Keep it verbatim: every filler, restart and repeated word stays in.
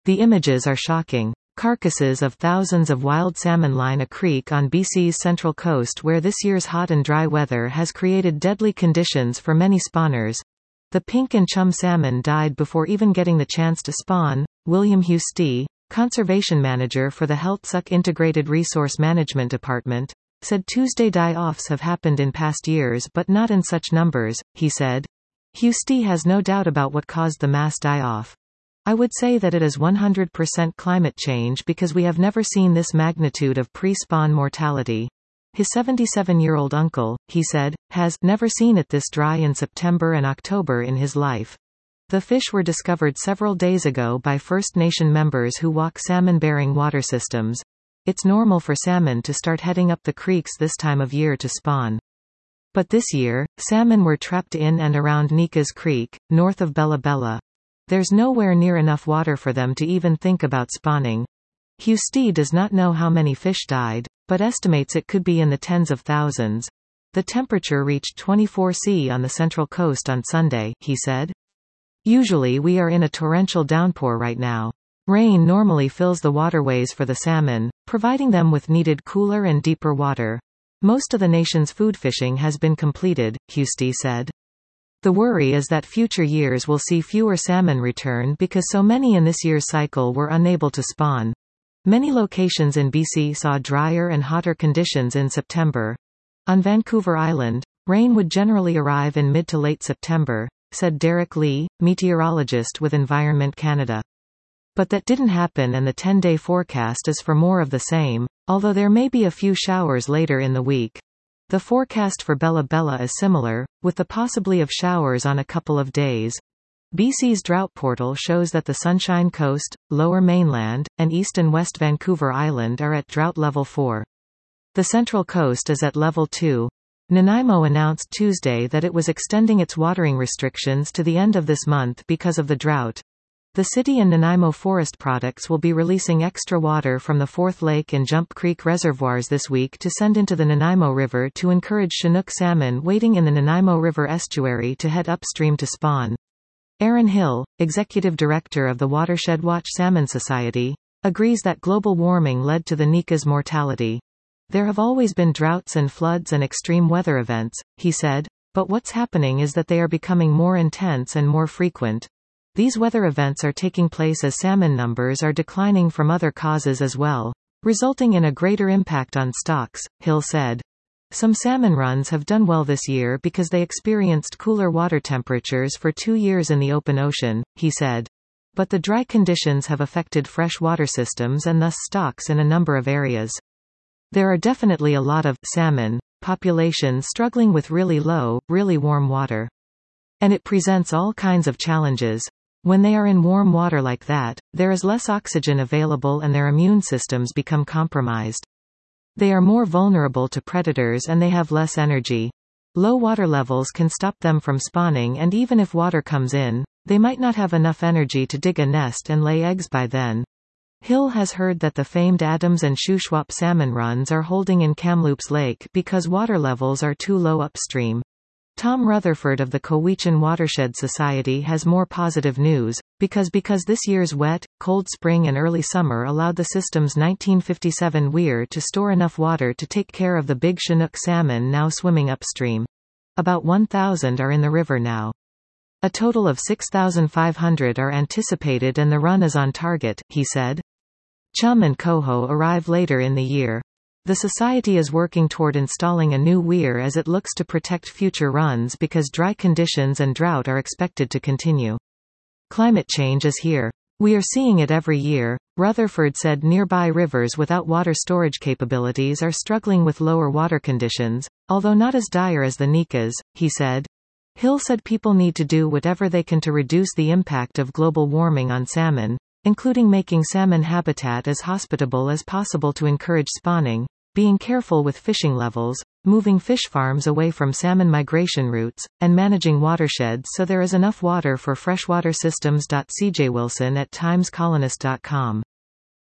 The images are shocking. Carcasses of thousands of wild salmon line a creek on B C's central coast where this year's hot and dry weather has created deadly conditions for many spawners. The pink and chum salmon died before even getting the chance to spawn. William Husty, conservation manager for the Healthsuck Integrated Resource Management Department, said Tuesday die-offs have happened in past years but not in such numbers, he said. Husty has no doubt about what caused the mass die-off. I would say that it is one hundred percent climate change because we have never seen this magnitude of pre-spawn mortality. His seventy-seven-year-old uncle, he said, has never seen it this dry in September and October in his life. The fish were discovered several days ago by First Nation members who walk salmon-bearing water systems. It's normal for salmon to start heading up the creeks this time of year to spawn. But this year, salmon were trapped in and around Nikas Creek, north of Bella Bella. There's nowhere near enough water for them to even think about spawning. Husty does not know how many fish died, but estimates it could be in the tens of thousands. The temperature reached twenty-four degrees Celsius on the central coast on Sunday, he said. Usually we are in a torrential downpour right now. Rain normally fills the waterways for the salmon, providing them with needed cooler and deeper water. Most of the nation's food fishing has been completed, Husty said. The worry is that future years will see fewer salmon return because so many in this year's cycle were unable to spawn. Many locations in B C saw drier and hotter conditions in September. On Vancouver Island, rain would generally arrive in mid to late September, said Derek Lee, meteorologist with Environment Canada. But that didn't happen and the ten-day forecast is for more of the same, although there may be a few showers later in the week. The forecast for Bella Bella is similar, with the possibility of showers on a couple of days. B C's drought portal shows that the Sunshine Coast, Lower Mainland, and East and West Vancouver Island are at drought level four. The Central Coast is at level two. Nanaimo announced Tuesday that it was extending its watering restrictions to the end of this month because of the drought. The city and Nanaimo Forest Products will be releasing extra water from the Fourth Lake and Jump Creek reservoirs this week to send into the Nanaimo River to encourage Chinook salmon waiting in the Nanaimo River estuary to head upstream to spawn. Aaron Hill, executive director of the Watershed Watch Salmon Society, agrees that global warming led to the Nikas mortality. There have always been droughts and floods and extreme weather events, he said, but what's happening is that they are becoming more intense and more frequent. These weather events are taking place as salmon numbers are declining from other causes as well, resulting in a greater impact on stocks, Hill said. Some salmon runs have done well this year because they experienced cooler water temperatures for two years in the open ocean, he said. But the dry conditions have affected fresh water systems and thus stocks in a number of areas. There are definitely a lot of salmon populations struggling with really low, really warm water. And it presents all kinds of challenges. When they are in warm water like that, there is less oxygen available and their immune systems become compromised. They are more vulnerable to predators and they have less energy. Low water levels can stop them from spawning, and even if water comes in, they might not have enough energy to dig a nest and lay eggs by then. Hill has heard that the famed Adams and Shuswap salmon runs are holding in Kamloops Lake because water levels are too low upstream. Tom Rutherford of the Cowichan Watershed Society has more positive news, because because this year's wet, cold spring and early summer allowed the system's nineteen fifty-seven weir to store enough water to take care of the big Chinook salmon now swimming upstream. About one thousand are in the river now. A total of six thousand five hundred are anticipated and the run is on target, he said. Chum and coho arrive later in the year. The Society is working toward installing a new weir as it looks to protect future runs because dry conditions and drought are expected to continue. Climate change is here. We are seeing it every year, Rutherford said. Nearby rivers without water storage capabilities are struggling with lower water conditions, although not as dire as the Nikas, he said. Hill said people need to do whatever they can to reduce the impact of global warming on salmon, including making salmon habitat as hospitable as possible to encourage spawning, being careful with fishing levels, moving fish farms away from salmon migration routes, and managing watersheds so there is enough water for freshwater systems. C J Wilson at times colonist dot com